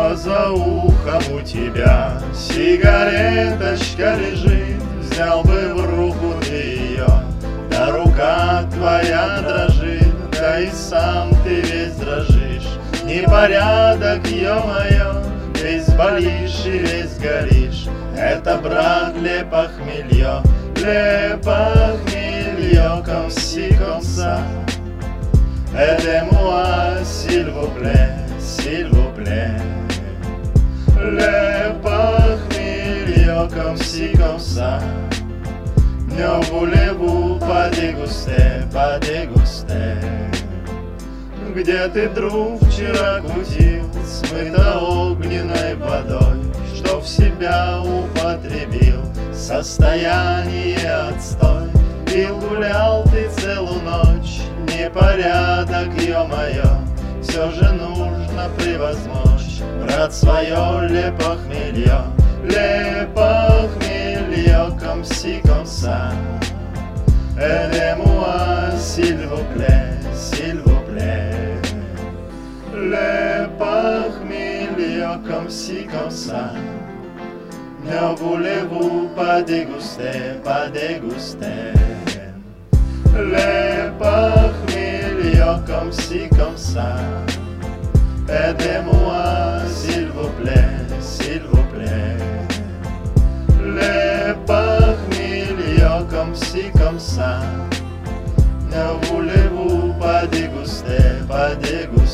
но за ухом у тебя сигареточка лежит. Взял бы в руку ты ее, да рука твоя дрожит, да и сам ты весь дрожишь. Непорядок, ё-моё, весь болишь и весь горишь. Это, брат, le похмелье, comme ci, comme ça. Aidez-moi, s'il vous plaît, s'il vous plaît. Le pохмелье, comme ci, comme ça. Ne voulez-vous pas déguster, pas déguster? Где ты, друг, вчера кутил, смыто огненной водой, что в себя употребил состояние отстой? Пил, гулял ты целую ночь, непорядок, ё-моё, все же нужно превозмочь, брат, свое le похмелье, comme ci, comme ça. Aidez-moi, s'il vous plaît, s'il vous plaît. Le pохмелье, comme ci, comme ça. Ne voulez-vous pas déguster, pas déguster? Le pохмелье, comme ci, comme ça. Aidez-moi, s'il vous plaît, s'il vous plaît. Le pохмелье, comme ci, comme ça. Ne voulez-vous pas déguster, pas déguster?